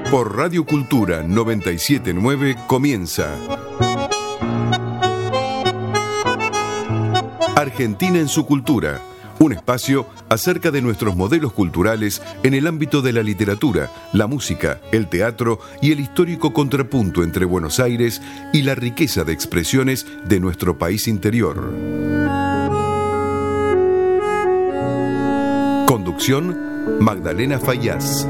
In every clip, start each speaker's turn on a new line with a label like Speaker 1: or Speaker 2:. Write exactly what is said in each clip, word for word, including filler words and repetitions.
Speaker 1: Por Radio Cultura noventa y siete punto nueve comienza Argentina en su cultura, un espacio acerca de nuestros modelos culturales en el ámbito de la literatura, la música, el teatro y el histórico contrapunto entre Buenos Aires y la riqueza de expresiones de nuestro país interior. Conducción, Magdalena Fayaz.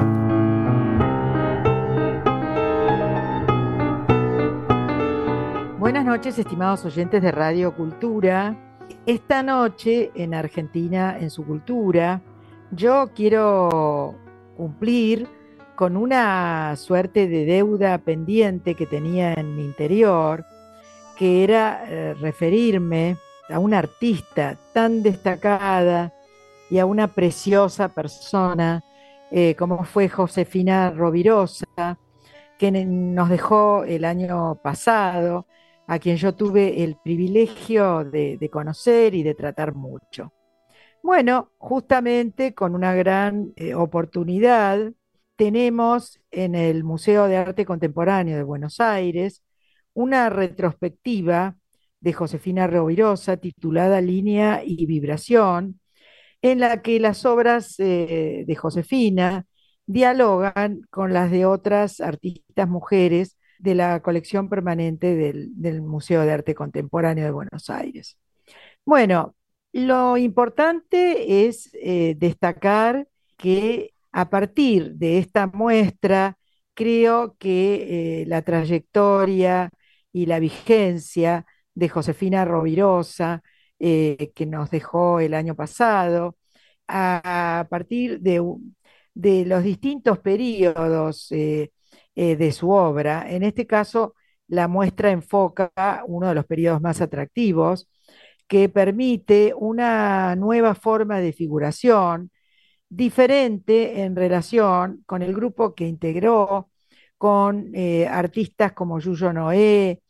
Speaker 2: Buenas noches, estimados oyentes de Radio Cultura. Esta noche en Argentina en su cultura, yo quiero cumplir con una suerte de deuda pendiente que tenía en mi interior, que era eh, referirme a una artista tan destacada y a una preciosa persona eh, como fue Josefina Rovirosa, que nos dejó el año pasado, a quien yo tuve el privilegio de, de conocer y de tratar mucho. Bueno, justamente con una gran eh, oportunidad tenemos en el Museo de Arte Contemporáneo de Buenos Aires una retrospectiva de Josefina Rovirosa titulada Línea y Vibración, en la que las obras eh, de Josefina dialogan con las de otras artistas mujeres de la colección permanente del, del Museo de Arte Contemporáneo de Buenos Aires. Bueno, lo importante es eh, destacar que a partir de esta muestra, creo que eh, la trayectoria y la vigencia de Josefina Rovirosa, eh, que nos dejó el año pasado, a, a partir de, de, los distintos periodos eh, eh, de su obra. En este caso, la muestra enfoca uno de los periodos más atractivos, que permite una nueva forma de figuración, diferente en relación con el grupo que integró, con eh, artistas como Yuyo Noé,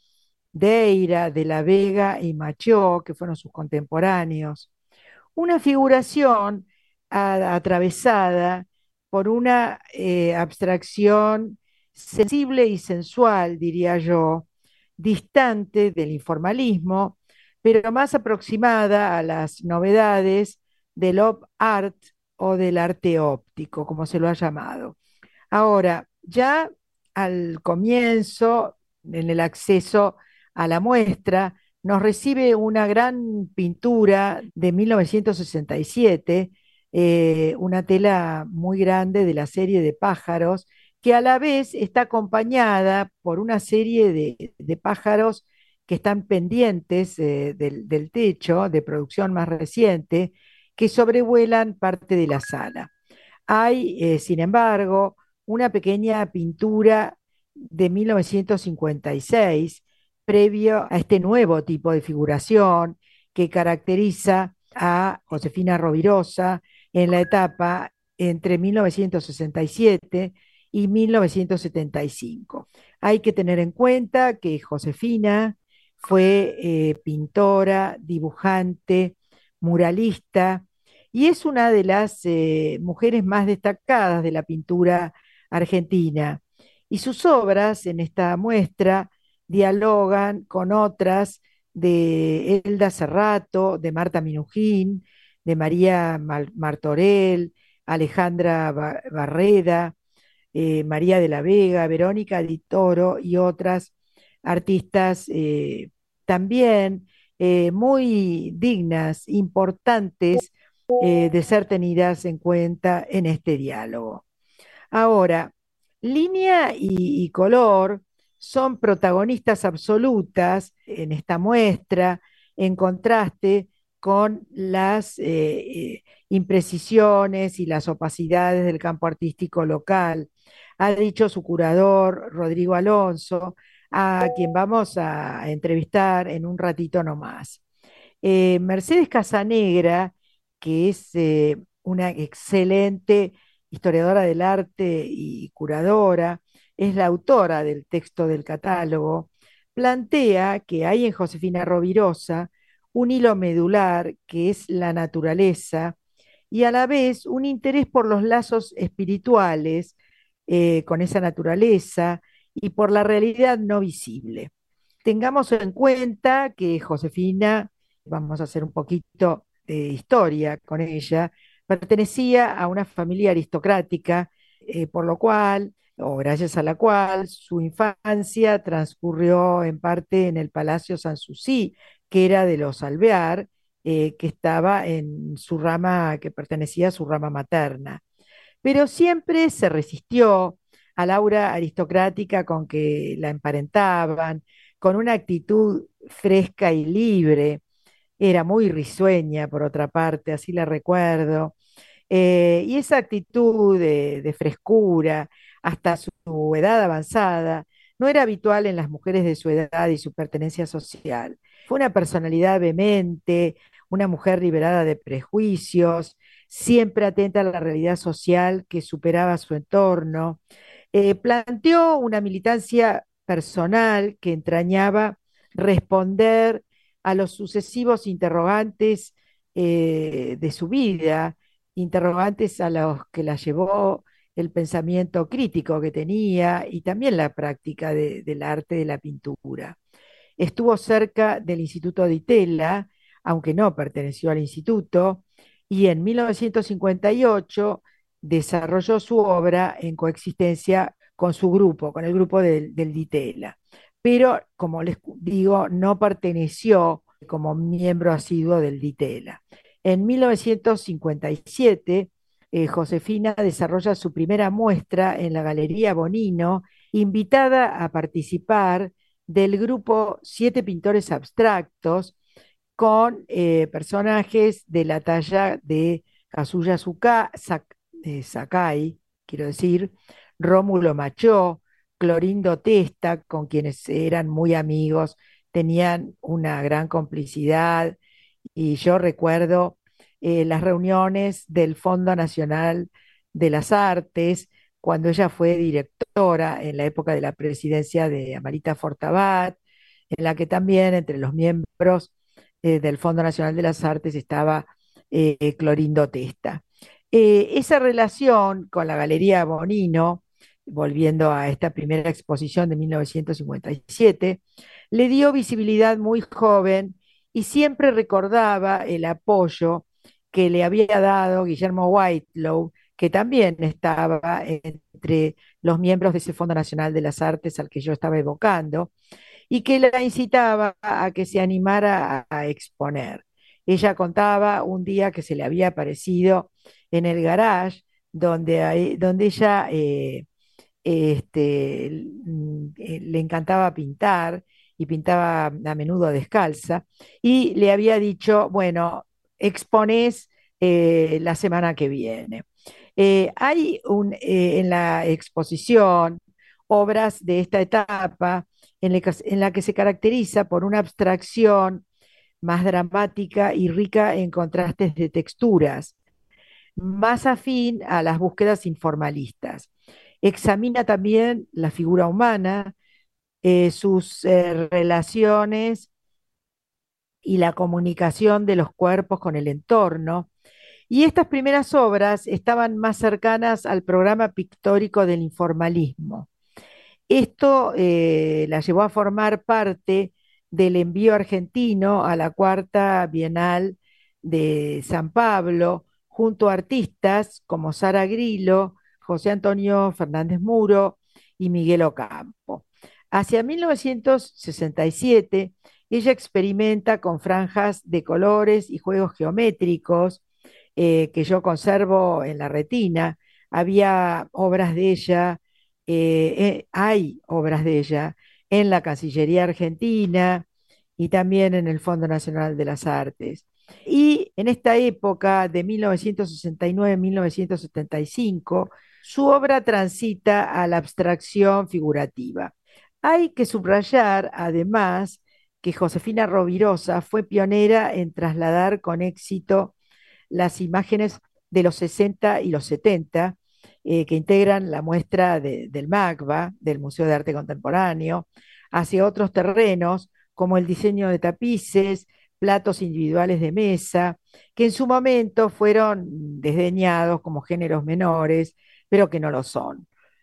Speaker 2: Deira, De la Vega y Machió, que fueron sus contemporáneos. Una figuración a, atravesada por una eh, abstracción sensible y sensual, diría yo, distante del informalismo, pero más aproximada a las novedades del op art o del arte óptico, como se lo ha llamado. Ahora, ya al comienzo, en el acceso a la muestra, nos recibe una gran pintura de mil novecientos sesenta y siete, eh, una tela muy grande de la serie de pájaros, que a la vez está acompañada por una serie de, de pájaros que están pendientes eh, del, del techo, de producción más reciente, que sobrevuelan parte de la sala. Hay, eh, sin embargo, una pequeña pintura de mil novecientos cincuenta y seis, previo a este nuevo tipo de figuración que caracteriza a Josefina Rovirosa en la etapa entre mil novecientos sesenta y siete y mil novecientos setenta y cinco. Hay que tener en cuenta que Josefina fue eh, pintora, dibujante, muralista, y es una de las eh, mujeres más destacadas de la pintura argentina. Y sus obras en esta muestra dialogan con otras de Elda Cerrato, de Marta Minujín, de María Mal Martorell, Alejandra Ba- Barreda, eh, María de la Vega, Verónica Di Toro y otras artistas eh, también eh, muy dignas, importantes eh, de ser tenidas en cuenta en este diálogo. Ahora, línea y, y color son protagonistas absolutas en esta muestra, en contraste con las eh, eh, imprecisiones y las opacidades del campo artístico local. Ha dicho su curador, Rodrigo Alonso, a quien vamos a entrevistar en un ratito nomás. Eh, Mercedes Casanegra, que es eh, una excelente historiadora del arte y curadora, es la autora del texto del catálogo, plantea que hay en Josefina Rovirosa un hilo medular que es la naturaleza y a la vez un interés por los lazos espirituales eh, con esa naturaleza y por la realidad no visible. Tengamos en cuenta que Josefina, vamos a hacer un poquito de historia con ella, pertenecía a una familia aristocrática, eh, por lo cual, o gracias a la cual, su infancia transcurrió en parte en el Palacio Sanssouci, que era de los Alvear, eh, que estaba en su rama, que pertenecía a su rama materna. Pero siempre se resistió al aura aristocrática con que la emparentaban, con una actitud fresca y libre. Era muy risueña, por otra parte, así la recuerdo. Eh, y esa actitud de, de frescura hasta su, su edad avanzada no era habitual en las mujeres de su edad y su pertenencia social. Fue una personalidad vehemente, una mujer liberada de prejuicios, siempre atenta a la realidad social que superaba su entorno. Eh, planteó una militancia personal que entrañaba responder a los sucesivos interrogantes eh, de su vida, interrogantes a los que la llevó el pensamiento crítico que tenía y también la práctica de, del arte de la pintura. Estuvo cerca del Instituto Di Tella, aunque no perteneció al instituto, y en mil novecientos cincuenta y ocho desarrolló su obra en coexistencia con su grupo, con el grupo del, del Di Tella. Pero, como les digo, no perteneció como miembro asiduo del Di Tella. En mil novecientos cincuenta y siete, eh, Josefina desarrolla su primera muestra en la Galería Bonino, invitada a participar del grupo Siete Pintores Abstractos, con eh, personajes de la talla de Kazuya Suka, Sak, eh, Sakai, quiero decir, Rómulo Machó, Clorindo Testa, con quienes eran muy amigos, tenían una gran complicidad y yo recuerdo eh, las reuniones del Fondo Nacional de las Artes, cuando ella fue directora en la época de la presidencia de Amarita Fortabat, en la que también entre los miembros eh, del Fondo Nacional de las Artes estaba eh, Clorindo Testa. Eh, esa relación con la Galería Bonino, volviendo a esta primera exposición de mil novecientos cincuenta y siete, le dio visibilidad muy joven y siempre recordaba el apoyo que le había dado Guillermo Whitelaw, que también estaba entre los miembros de ese Fondo Nacional de las Artes al que yo estaba evocando, y que la incitaba a que se animara a, a exponer. Ella contaba un día que se le había aparecido en el garage donde, donde ella eh, este, le encantaba pintar y pintaba a menudo descalza, y le había dicho, bueno, exponés eh, la semana que viene. Eh, hay un, eh, en la exposición obras de esta etapa en la, que, en la que se caracteriza por una abstracción más dramática y rica en contrastes de texturas, más afín a las búsquedas informalistas. Examina también la figura humana, eh, sus eh, relaciones y la comunicación de los cuerpos con el entorno. Y estas primeras obras estaban más cercanas al programa pictórico del informalismo. Esto eh, la llevó a formar parte del envío argentino a la Cuarta Bienal de San Pablo, junto a artistas como Sara Grillo, José Antonio Fernández Muro y Miguel Ocampo. Hacia mil novecientos sesenta y siete, ella experimenta con franjas de colores y juegos geométricos eh, que yo conservo en la retina. Había obras de ella, eh, eh, hay obras de ella en la Cancillería Argentina y también en el Fondo Nacional de las Artes. Y en esta época de mil novecientos sesenta y nueve a mil novecientos setenta y cinco, su obra transita a la abstracción figurativa. Hay que subrayar, además, que Josefina Rovirosa fue pionera en trasladar con éxito las imágenes de los sesenta y los setenta, eh, que integran la muestra de, del MACBA, del Museo de Arte Contemporáneo, hacia otros terrenos como el diseño de tapices, platos individuales de mesa, que en su momento fueron desdeñados como géneros menores, pero que no lo son.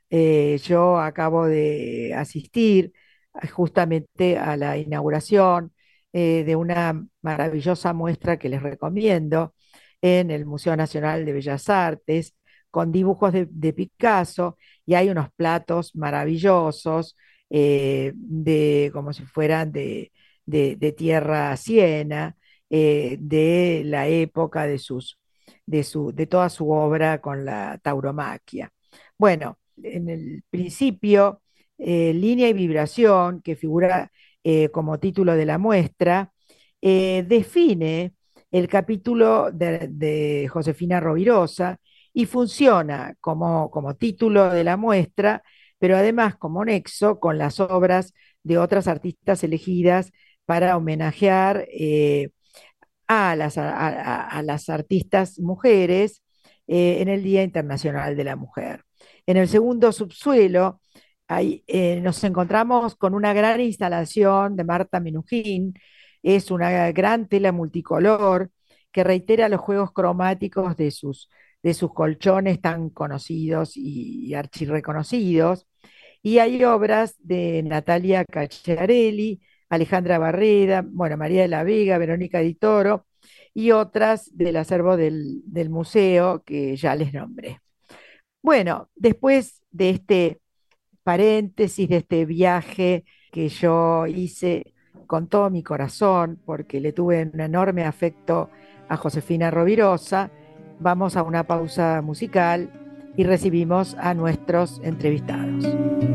Speaker 2: Eh, yo acabo de asistir a- justamente a la inauguración eh, de una maravillosa muestra que les recomiendo en el Museo Nacional de Bellas Artes, con dibujos de, de Picasso, y hay unos platos maravillosos, eh, de, como si fueran de, de- de tierra siena, eh, de la época de sus, de su, de toda su obra con la tauromaquia. Bueno, en el principio, eh, Línea y Vibración, que figura eh, como título de la muestra, eh, define el capítulo de, de Josefina Rovirosa y funciona como, como título de la muestra, pero además como nexo con las obras de otras artistas elegidas para homenajear eh, a las, a, a- a las artistas mujeres eh, en el Día Internacional de la Mujer. En el segundo subsuelo ahí, eh, nos encontramos con una gran instalación de Marta Minujín. Es una gran tela multicolor que reitera los juegos cromáticos de sus, de sus colchones tan conocidos y, y archirreconocidos. Y hay obras de Natalia Cacciarelli, Alejandra Barreda, bueno, María de la Vega, Verónica Di Toro y otras del acervo del, del museo que ya les nombré. Bueno, después de este paréntesis, de este viaje que yo hice con todo mi corazón, porque le tuve un enorme afecto a Josefina Rovirosa, vamos a una pausa musical y recibimos a nuestros entrevistados.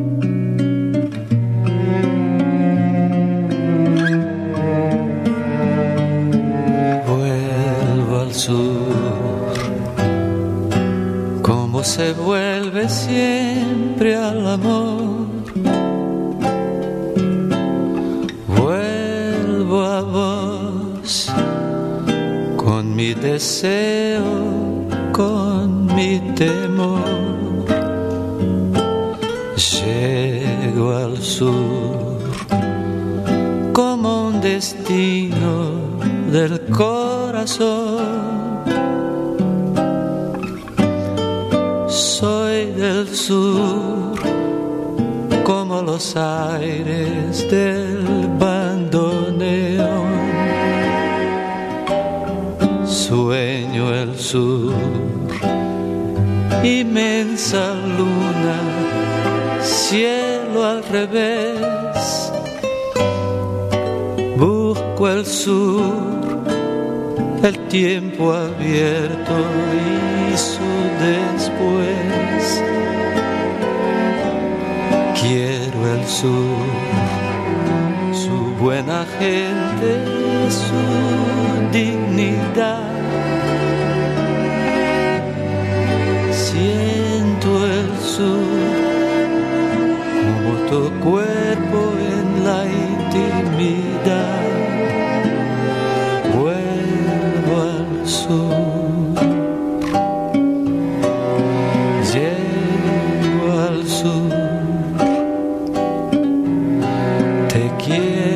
Speaker 3: Vuelvo al sur, como se vuelve siempre al amor. Vuelvo a vos, con mi deseo, con mi temor. Llego al sur como un destino del corazón. Soy del sur como los aires del bandoneón. Sueño el sur, inmensa luna, cielo al revés. Busco el sur, el tiempo abierto y su después. Quiero el sur, su buena gente, su dignidad. Siento el sur como tu cuerpo en la intimidad. Vuelvo al sur, llego al sur, te quiero.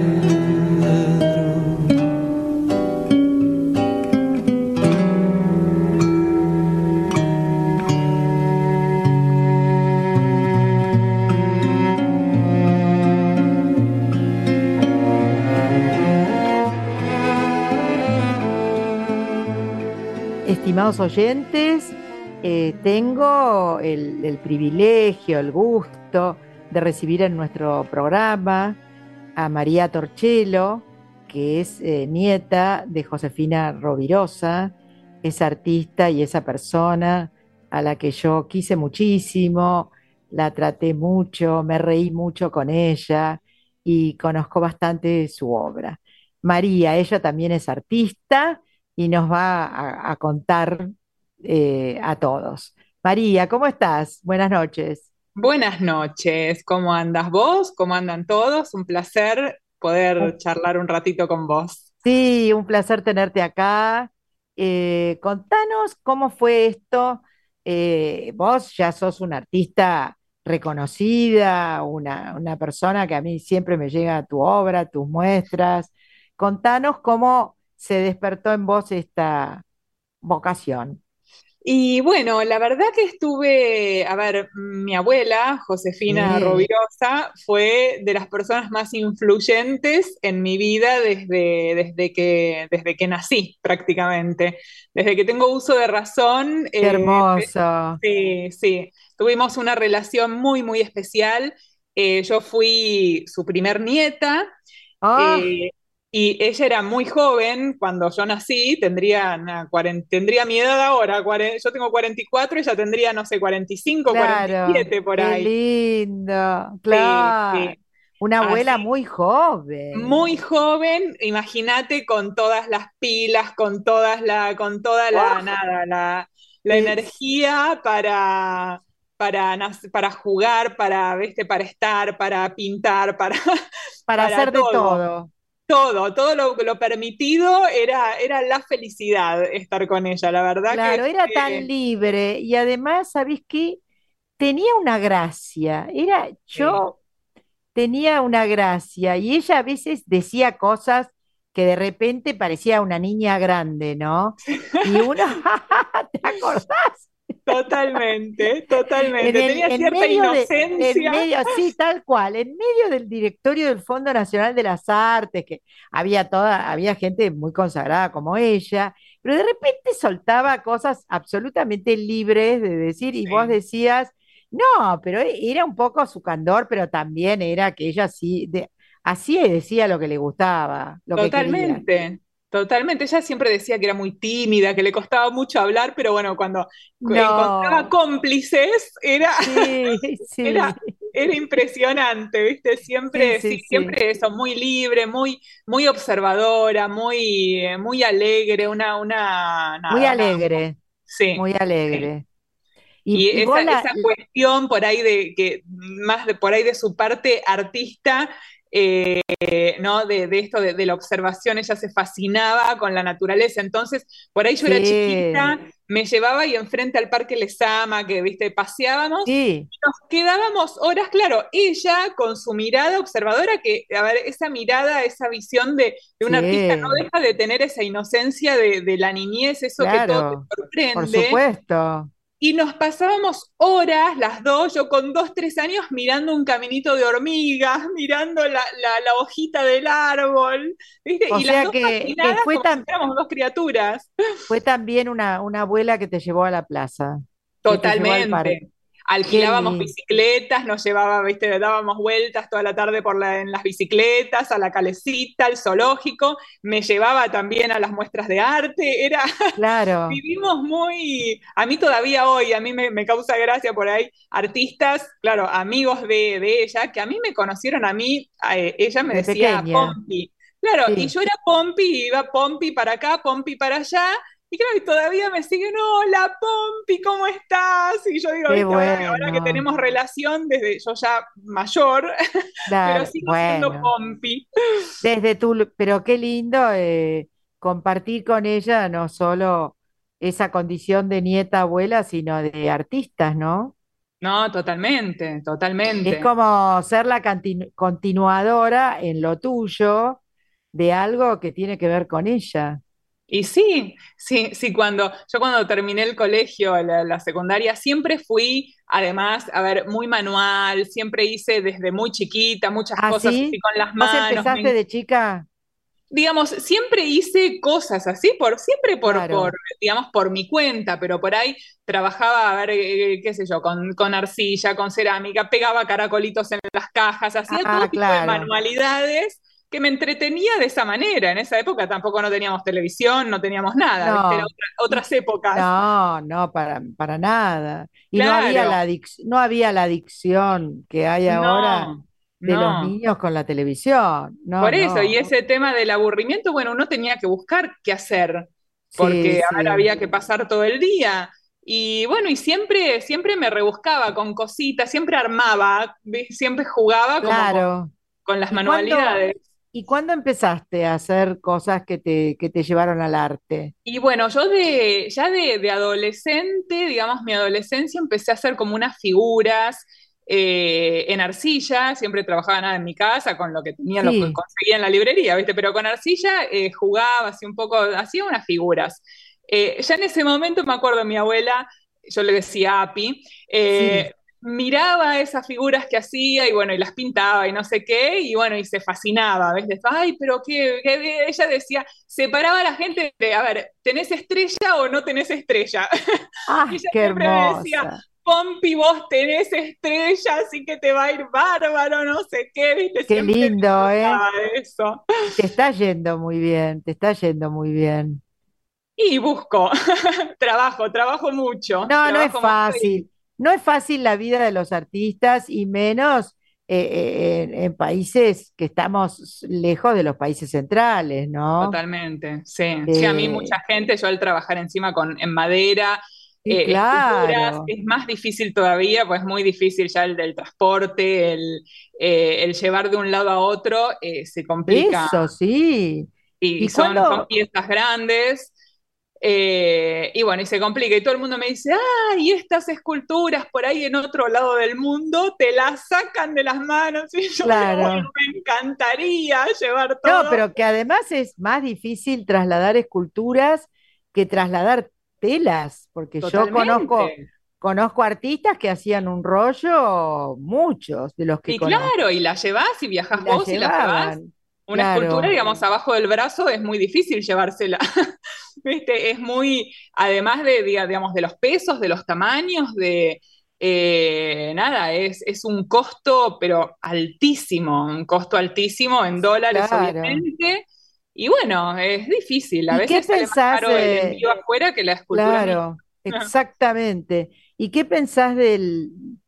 Speaker 2: Estimados oyentes, eh, tengo el, el privilegio, el gusto de recibir en nuestro programa a María Torchelo, que es eh, nieta de Josefina Rovirosa, es artista y esa persona a la que yo quise muchísimo, la traté mucho, me reí mucho con ella y conozco bastante su obra. María, ella también es artista y nos va a, a contar eh, a todos. María, ¿cómo estás? Buenas noches.
Speaker 4: Buenas noches, ¿cómo andas vos? ¿Cómo andan todos? Un placer poder
Speaker 2: Un-
Speaker 4: charlar un ratito con vos.
Speaker 2: Sí, un placer tenerte acá. Eh, contanos cómo fue esto. Eh, vos ya sos una artista reconocida, una, una persona que a mí siempre me llega tu obra, tus muestras. Contanos cómo se despertó en vos esta vocación.
Speaker 4: Y bueno, la verdad que estuve, a ver, mi abuela, Josefina
Speaker 2: Sí,
Speaker 4: Rovirosa, fue de las personas más influyentes en mi vida desde, desde que, desde que nací, prácticamente. Desde que tengo uso de razón,
Speaker 2: qué
Speaker 4: eh,
Speaker 2: hermoso.
Speaker 4: sí, sí, tuvimos una relación muy, muy especial. Eh, yo fui su primer nieta.
Speaker 2: Ah,
Speaker 4: eh, y ella era muy joven cuando yo nací, tendría, nada, cuarenta tendría mi edad ahora, cuare- yo tengo cuarenta y cuatro, ella tendría, no sé, cuarenta y cinco,
Speaker 2: claro,
Speaker 4: cuarenta y siete por
Speaker 2: qué
Speaker 4: ahí.
Speaker 2: lindo,
Speaker 4: Sí,
Speaker 2: claro.
Speaker 4: sí.
Speaker 2: Una abuela
Speaker 4: Así,
Speaker 2: muy joven.
Speaker 4: muy joven, imagínate con todas las pilas, con todas la, con toda la,
Speaker 2: Oh,
Speaker 4: nada, la, la
Speaker 2: es
Speaker 4: energía para, para, nac- para jugar, para, ¿viste? Para estar, para pintar, para,
Speaker 2: para
Speaker 4: para
Speaker 2: hacer de
Speaker 4: todo.
Speaker 2: todo.
Speaker 4: Todo, todo lo, lo permitido era, era la felicidad estar con ella. La verdad que
Speaker 2: Claro, era tan
Speaker 4: fue,
Speaker 2: libre y además, ¿sabés qué? Tenía una gracia. Era,
Speaker 4: eh,
Speaker 2: yo tenía una gracia y ella a veces decía cosas que de repente parecía una niña grande, ¿no? Y uno, ¿te acordás?
Speaker 4: totalmente,
Speaker 2: En
Speaker 4: totalmente.
Speaker 2: el,
Speaker 4: Tenía
Speaker 2: en
Speaker 4: cierta
Speaker 2: medio de, en
Speaker 4: inocencia.
Speaker 2: medio, sí, tal cual, en medio del directorio del Fondo Nacional de las Artes, que había toda, había gente muy consagrada como ella, pero de repente soltaba cosas absolutamente libres de decir, y vos
Speaker 4: Sí.
Speaker 2: decías, no, pero e- era un poco su candor, pero también era que ella sí, de, así decía lo que le gustaba, lo que quería.
Speaker 4: Totalmente, totalmente. Ella siempre decía que era muy tímida, que le costaba mucho hablar, pero bueno, cuando encontraba
Speaker 2: No,
Speaker 4: cómplices era,
Speaker 2: sí, sí,
Speaker 4: era, era impresionante, ¿viste?
Speaker 2: sí,
Speaker 4: Siempre, sí,
Speaker 2: sí, sí,
Speaker 4: siempre eso, muy libre, muy, muy observadora, muy, eh, muy alegre, una, una,
Speaker 2: muy
Speaker 4: nada, una, un-
Speaker 2: alegre,
Speaker 4: sí,
Speaker 2: muy
Speaker 4: sí.
Speaker 2: alegre. Y,
Speaker 4: Y
Speaker 2: y
Speaker 4: esa,
Speaker 2: vos la,
Speaker 4: esa cuestión por ahí de que, más de, por ahí de su parte artista, eh, ¿no? De, de esto, de, de, la observación, ella se fascinaba con la naturaleza. Entonces, por ahí yo era
Speaker 2: sí,
Speaker 4: chiquita, me llevaba y enfrente al Parque Lesama, que, viste, paseábamos,
Speaker 2: sí,
Speaker 4: y nos quedábamos horas, claro, ella con su mirada observadora, que, a ver, esa mirada, esa visión de, de un artista no
Speaker 2: sí,
Speaker 4: deja de tener esa inocencia de, de la niñez, eso que todo te
Speaker 2: claro, por
Speaker 4: sorprende,
Speaker 2: supuesto.
Speaker 4: y nos pasábamos horas, las dos, yo con dos, tres años, mirando un caminito de hormigas, mirando la, la, la hojita del árbol, ¿viste?
Speaker 2: O
Speaker 4: Y las
Speaker 2: sea
Speaker 4: dos
Speaker 2: que, que
Speaker 4: fascinadas
Speaker 2: fue
Speaker 4: como si
Speaker 2: tan,
Speaker 4: fuéramos dos criaturas.
Speaker 2: fue también una, una abuela que te llevó a la plaza, que te llevó al parque.
Speaker 4: Totalmente.
Speaker 2: Qué
Speaker 4: Alquilábamos
Speaker 2: lindo.
Speaker 4: bicicletas, nos llevaba, ¿viste? Dábamos vueltas toda la tarde por la, en las bicicletas, a la calecita, al zoológico. Me llevaba también a las muestras de arte. Era,
Speaker 2: Claro,
Speaker 4: vivimos muy, a mí todavía hoy, a mí me, me causa gracia por ahí, artistas, claro, amigos de, de ella, que a mí me conocieron a mí, eh, ella me
Speaker 2: de
Speaker 4: decía
Speaker 2: pequeña,
Speaker 4: Pompi. Claro, y
Speaker 2: sí,
Speaker 4: yo era Pompi, iba Pompi para acá, Pompi para allá, y claro, y todavía me siguen, hola Pompi, ¿cómo estás? Y yo digo,
Speaker 2: qué
Speaker 4: viste, ahora, ahora que
Speaker 2: bueno,
Speaker 4: tenemos relación desde yo ya mayor, pero
Speaker 2: claro,
Speaker 4: sigo siendo
Speaker 2: bueno.
Speaker 4: Pompi.
Speaker 2: Desde tu, pero qué lindo eh, compartir con ella no solo esa condición de nieta abuela, sino de artistas, ¿no?
Speaker 4: No, totalmente,
Speaker 2: Es
Speaker 4: totalmente.
Speaker 2: como ser la canti- continuadora en lo tuyo de algo que tiene que ver con ella.
Speaker 4: Y sí, sí, sí, cuando yo cuando terminé el colegio, la, la secundaria, siempre fui, además, a ver, muy manual, siempre hice desde muy chiquita muchas
Speaker 2: ¿Ah,
Speaker 4: cosas así
Speaker 2: sí?
Speaker 4: con las
Speaker 2: ¿Vos
Speaker 4: manos,
Speaker 2: empezaste
Speaker 4: me-
Speaker 2: de chica?
Speaker 4: digamos, siempre hice cosas así, por, siempre por, por,
Speaker 2: Claro.
Speaker 4: digamos, por mi cuenta, pero por ahí trabajaba, a ver, eh, qué sé yo, con, con arcilla, con cerámica, pegaba caracolitos en las cajas, hacía todo
Speaker 2: Ah,
Speaker 4: tipo de
Speaker 2: claro.
Speaker 4: manualidades que me entretenía de esa manera. En esa época tampoco no teníamos televisión, no teníamos nada, ¿viste? Era
Speaker 2: No.
Speaker 4: otra-
Speaker 2: Y
Speaker 4: otras épocas.
Speaker 2: no, no, para, para nada. Y no había
Speaker 4: Claro,
Speaker 2: la adic- no había la adicción que hay ahora
Speaker 4: no,
Speaker 2: de los
Speaker 4: no.
Speaker 2: niños con la televisión. No,
Speaker 4: Por eso, y
Speaker 2: no.
Speaker 4: ese tema del aburrimiento, bueno, uno tenía que buscar qué hacer,
Speaker 2: Sí,
Speaker 4: porque ahora
Speaker 2: sí.
Speaker 4: había que pasar todo el día. Y bueno, y siempre, siempre me rebuscaba con cositas, siempre armaba, ¿ves? Siempre jugaba como con,
Speaker 2: Claro.
Speaker 4: con las
Speaker 2: ¿Y cuándo,
Speaker 4: manualidades.
Speaker 2: y cuándo empezaste a hacer cosas que te, que te llevaron al arte?
Speaker 4: Y bueno, yo de, ya de, de adolescente, digamos, mi adolescencia, empecé a hacer como unas figuras eh, en arcilla, siempre trabajaba nada en mi casa con lo que tenía, lo que
Speaker 2: Sí,
Speaker 4: conseguía en la librería, ¿viste? Pero con arcilla eh, jugaba, hacía un poco, hacía unas figuras. Eh, ya en ese momento me acuerdo mi abuela, yo le decía Api,
Speaker 2: Sí.
Speaker 4: eh, miraba esas figuras que hacía y bueno, y las pintaba y no sé qué, y bueno, y se fascinaba, ¿ves? Decía, ay, pero qué, qué- ella decía, separaba a la gente de, a ver, ¿tenés estrella o no tenés estrella? Y
Speaker 2: ¡Ah,
Speaker 4: ella
Speaker 2: qué
Speaker 4: siempre me decía,
Speaker 2: hermosa!
Speaker 4: Pompi, vos tenés estrella, así que te va a ir bárbaro, no sé qué, ¿viste?
Speaker 2: Qué
Speaker 4: Siempre
Speaker 2: lindo, ¿eh?
Speaker 4: disfrutaba de eso.
Speaker 2: Y te está yendo muy bien, te está yendo muy bien.
Speaker 4: Y busco, trabajo, trabajo mucho,
Speaker 2: No, no es
Speaker 4: trabajo mucho y
Speaker 2: fácil. No es fácil la vida de los artistas y menos eh, eh, en, en países que estamos lejos de los países centrales, ¿no?
Speaker 4: totalmente, sí. Sí, a mí mucha
Speaker 2: Eh,
Speaker 4: gente, yo al trabajar encima con, en madera,
Speaker 2: sí,
Speaker 4: eh, esculturas,
Speaker 2: claro.
Speaker 4: es más difícil todavía, pues es muy difícil ya el del transporte, el, eh, el llevar de un lado a otro, eh, se complica
Speaker 2: Eso, sí.
Speaker 4: y
Speaker 2: ¿Y
Speaker 4: son, son
Speaker 2: cuándo?
Speaker 4: piezas grandes. Eh, y bueno, y se complica, y todo el mundo me dice, ah, y estas esculturas por ahí en otro lado del mundo te las sacan de las manos, y yo digo, bueno,
Speaker 2: Claro.
Speaker 4: me encantaría llevar
Speaker 2: No,
Speaker 4: todo.
Speaker 2: pero que además es más difícil trasladar esculturas que trasladar telas, porque yo conozco,
Speaker 4: Totalmente.
Speaker 2: conozco artistas que hacían un rollo, muchos de los que
Speaker 4: Y claro,
Speaker 2: conozco,
Speaker 4: y la llevas y
Speaker 2: y
Speaker 4: viajas
Speaker 2: la
Speaker 4: vos y la llevas.
Speaker 2: llevaban,
Speaker 4: Una escultura,
Speaker 2: claro,
Speaker 4: digamos, abajo del brazo es muy difícil llevársela. ¿Viste? Es muy, además de, diga- digamos, de los pesos, de los tamaños, de, eh, nada, es, es un costo, pero altísimo, un costo altísimo en dólares,
Speaker 2: claro.
Speaker 4: obviamente. Y bueno, es difícil. A
Speaker 2: ¿Y qué
Speaker 4: veces sale más
Speaker 2: pensás
Speaker 4: caro el
Speaker 2: de,
Speaker 4: envío afuera que la escultura misma.
Speaker 2: claro, exactamente? ¿Y qué pensás del,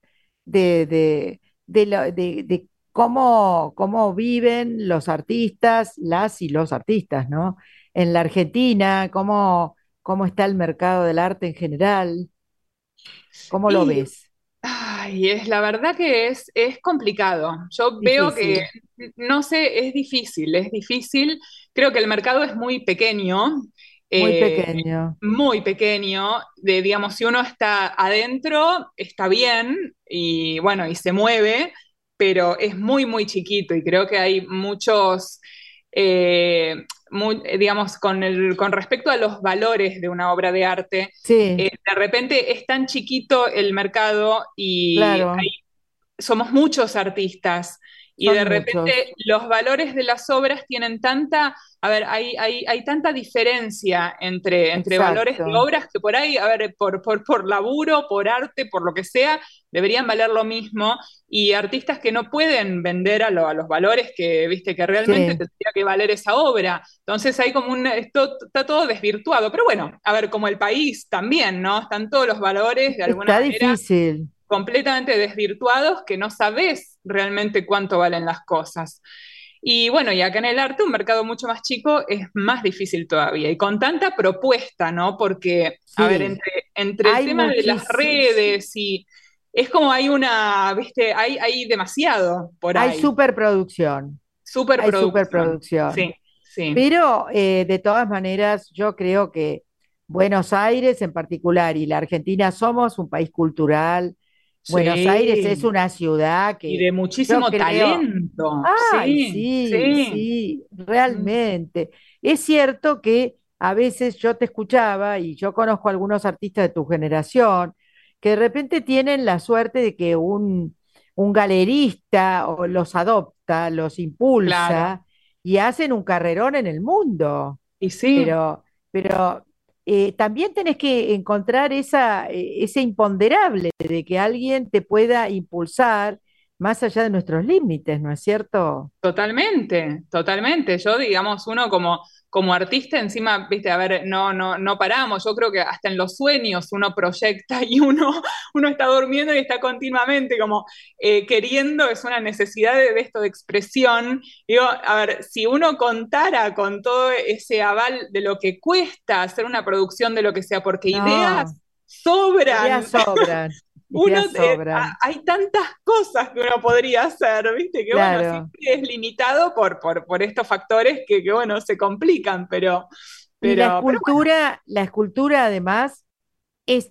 Speaker 2: de, de, de, lo- de- de cómo, cómo viven los artistas, las y los artistas, ¿no? En la Argentina, cómo, cómo está el mercado del arte en general, ¿cómo lo
Speaker 4: Y
Speaker 2: ves?
Speaker 4: ay, es la verdad que es, es complicado. Yo veo que,
Speaker 2: Difícil,
Speaker 4: no sé, es difícil, es difícil. Creo que el mercado es muy pequeño,
Speaker 2: muy
Speaker 4: eh,
Speaker 2: pequeño.
Speaker 4: muy pequeño. De, digamos, si uno está adentro, está bien y bueno, y se mueve, pero es muy, muy chiquito y creo que hay muchos, eh, muy- digamos, con el, con respecto a los valores de una obra de arte
Speaker 2: Sí,
Speaker 4: eh, de repente es tan chiquito el mercado y
Speaker 2: claro,
Speaker 4: somos muchos artistas y
Speaker 2: son
Speaker 4: de repente
Speaker 2: muchos,
Speaker 4: los valores de las obras tienen tanta, a ver, hay, hay, hay tanta diferencia entre, entre valores de
Speaker 2: exacto.
Speaker 4: obras que por ahí, a ver, por, por, por laburo, por arte, por lo que sea, deberían valer lo mismo y artistas que no pueden vender a, lo, a los valores que, viste, que realmente
Speaker 2: Sí,
Speaker 4: tendría que valer esa obra. Entonces hay como un, esto está todo desvirtuado, pero bueno, a ver, como el país también, ¿no? Están todos los valores de alguna
Speaker 2: está
Speaker 4: manera
Speaker 2: difícil.
Speaker 4: completamente desvirtuados que no sabes realmente cuánto valen las cosas. Y bueno, y acá en el arte, un mercado mucho más chico, es más difícil todavía. Y con tanta propuesta, ¿no? Porque, a ver,
Speaker 2: Sí,
Speaker 4: entre, entre el
Speaker 2: hay
Speaker 4: tema de las
Speaker 2: muchísimo,
Speaker 4: redes y es como hay una, viste, hay, hay demasiado por
Speaker 2: hay
Speaker 4: ahí.
Speaker 2: superproducción. Hay
Speaker 4: Superproducción.
Speaker 2: superproducción.
Speaker 4: Sí, sí,
Speaker 2: Pero eh, de todas maneras, yo creo que Buenos Aires en particular y la Argentina somos un país cultural. Buenos Aires es
Speaker 4: sí.
Speaker 2: una ciudad
Speaker 4: Y
Speaker 2: que
Speaker 4: de
Speaker 2: yo
Speaker 4: muchísimo
Speaker 2: creo,
Speaker 4: talento.
Speaker 2: ay,
Speaker 4: Sí,
Speaker 2: sí,
Speaker 4: sí.
Speaker 2: sí,
Speaker 4: Mm,
Speaker 2: realmente. Es cierto que a veces yo te escuchaba y yo conozco algunos artistas de tu generación que de repente tienen la suerte de que un, un galerista o los adopta, los
Speaker 4: claro.
Speaker 2: impulsa y hacen un carrerón en el mundo.
Speaker 4: Y sí.
Speaker 2: Pero, pero eh, también tenés que encontrar esa, eh, ese imponderable de que alguien te pueda impulsar más allá de nuestros límites, ¿no es cierto?
Speaker 4: Totalmente, totalmente. Yo, digamos, uno como, como artista encima, viste, a ver, no, no, no paramos. Yo creo que hasta en los sueños uno proyecta y uno, uno está durmiendo y está continuamente como eh, queriendo, es una necesidad de, de esto de expresión. Digo, a ver, si uno contara con todo ese aval de lo que cuesta hacer una producción de lo que sea, porque ideas
Speaker 2: No, ideas
Speaker 4: sobran.
Speaker 2: sobran,
Speaker 4: Uno,
Speaker 2: ideas
Speaker 4: eh,
Speaker 2: sobran,
Speaker 4: a- hay tantas cosas que uno podría hacer, ¿viste? Que bueno,
Speaker 2: claro.
Speaker 4: siempre es limitado por, por, por estos factores que, que, bueno, se complican, pero,
Speaker 2: Y la
Speaker 4: pero, pero bueno,
Speaker 2: escultura, la escultura además es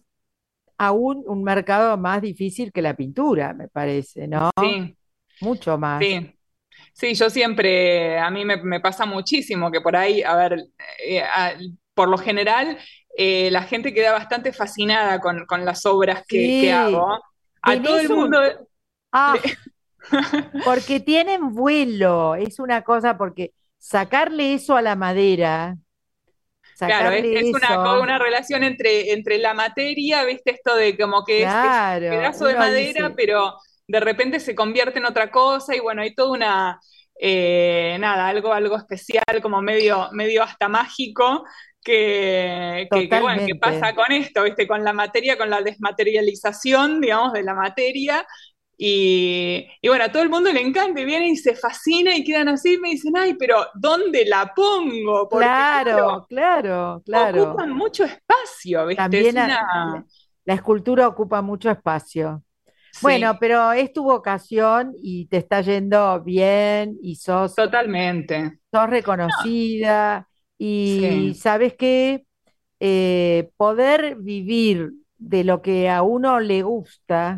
Speaker 2: aún un mercado más difícil que la pintura, me parece, ¿no?
Speaker 4: sí,
Speaker 2: Mucho más.
Speaker 4: sí. Sí, yo siempre, a mí me, me pasa muchísimo que por ahí, a ver, eh, a- por lo general, eh, la gente queda bastante fascinada con, con las obras que,
Speaker 2: Sí,
Speaker 4: que hago. A todo
Speaker 2: tenés
Speaker 4: el
Speaker 2: un...
Speaker 4: mundo...
Speaker 2: Ah,
Speaker 4: le-
Speaker 2: porque tienen vuelo, es una cosa, porque sacarle eso a la madera,
Speaker 4: Claro, es,
Speaker 2: sacarle
Speaker 4: es una, co-
Speaker 2: eso,
Speaker 4: una relación entre, entre la materia, ¿viste? Esto de como que es, es un
Speaker 2: claro,
Speaker 4: pedazo de
Speaker 2: uno
Speaker 4: madera,
Speaker 2: dice,
Speaker 4: pero de repente se convierte en otra cosa y bueno, hay toda una, eh, nada, algo, algo especial, como medio, medio hasta mágico, que, que, que, bueno, que
Speaker 2: totalmente,
Speaker 4: pasa con esto, ¿viste? Con la materia, con la desmaterialización, digamos, de la materia. Y, y bueno, a todo el mundo le encanta y viene y se fascina y quedan así y me dicen, ay, pero ¿dónde la pongo? Porque claro,
Speaker 2: claro, claro, claro.
Speaker 4: ocupan mucho espacio, ¿viste? Es
Speaker 2: También la,
Speaker 4: una...
Speaker 2: la- la escultura ocupa mucho espacio. Bueno,
Speaker 4: Sí,
Speaker 2: pero es tu vocación y te está yendo bien y sos,
Speaker 4: totalmente.
Speaker 2: sos reconocida y
Speaker 4: Sí.
Speaker 2: sabes que poder vivir de lo que a uno le gusta,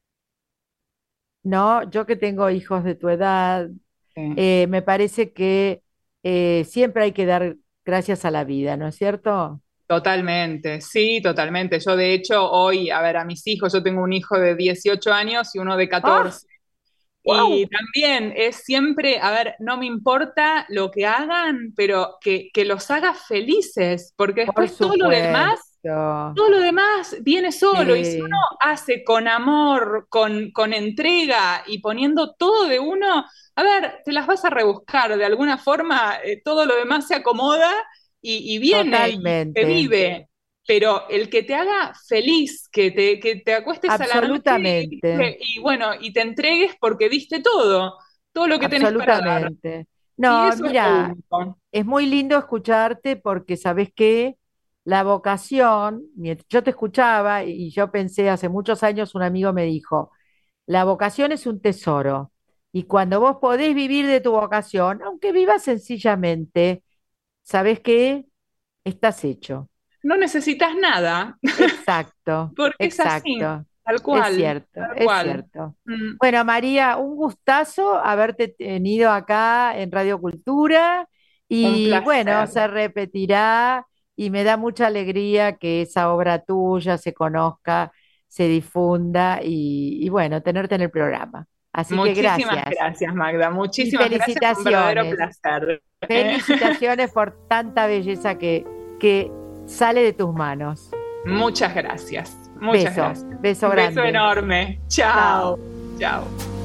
Speaker 2: ¿no? Yo que tengo hijos de tu edad,
Speaker 4: Sí.
Speaker 2: eh, me parece que eh, siempre hay que dar gracias a la vida, ¿no es cierto?
Speaker 4: Totalmente, sí, totalmente. Yo de hecho hoy, a ver, a mis hijos, yo tengo un hijo de dieciocho años y uno de
Speaker 2: ¡Ah!
Speaker 4: catorce. Y
Speaker 2: ¡Wow!
Speaker 4: también es siempre, a ver, no me importa lo que hagan, pero que, que los haga felices, porque
Speaker 2: Por
Speaker 4: después todo lo demás,
Speaker 2: supuesto.
Speaker 4: todo lo demás viene solo. Y si uno
Speaker 2: Sí,
Speaker 4: hace con amor, con, con entrega y poniendo todo de uno, a ver, te las vas a rebuscar. De alguna forma, eh, todo lo demás se acomoda y, y viene y se
Speaker 2: totalmente,
Speaker 4: vive. Pero el que te haga feliz, que te, que te acuestes a la noche y,
Speaker 2: absolutamente,
Speaker 4: y bueno, y te entregues porque diste todo, todo lo que tenés para dar.
Speaker 2: absolutamente.
Speaker 4: Y
Speaker 2: No,
Speaker 4: eso es lo
Speaker 2: mira,
Speaker 4: único.
Speaker 2: es muy lindo escucharte porque sabes que la vocación, mient- yo te escuchaba y yo pensé hace muchos años, un amigo me dijo, la vocación es un tesoro y cuando vos podés vivir de tu vocación, aunque vivas sencillamente, ¿sabes qué? Estás hecho.
Speaker 4: No necesitas nada,
Speaker 2: Exacto,
Speaker 4: porque es así,
Speaker 2: exacto.
Speaker 4: tal
Speaker 2: Es
Speaker 4: cual,
Speaker 2: cierto,
Speaker 4: tal
Speaker 2: es
Speaker 4: cual.
Speaker 2: cierto.
Speaker 4: Mm,
Speaker 2: Bueno, María, un gustazo haberte tenido acá en Radio Cultura
Speaker 4: un
Speaker 2: y bueno,
Speaker 4: placer.
Speaker 2: se repetirá y me da mucha alegría que esa obra tuya se conozca, se difunda y, y bueno, tenerte en el programa. Así que
Speaker 4: Muchísimas
Speaker 2: gracias
Speaker 4: gracias, Magda.
Speaker 2: y
Speaker 4: Muchísimas gracias. Un verdadero
Speaker 2: felicitaciones.
Speaker 4: placer.
Speaker 2: Felicitaciones por tanta belleza que, que sale de tus manos.
Speaker 4: Muchas gracias. Muchas
Speaker 2: Beso,
Speaker 4: gracias.
Speaker 2: beso
Speaker 4: Beso
Speaker 2: grande.
Speaker 4: enorme. Chao.
Speaker 2: Chao.
Speaker 4: Chao.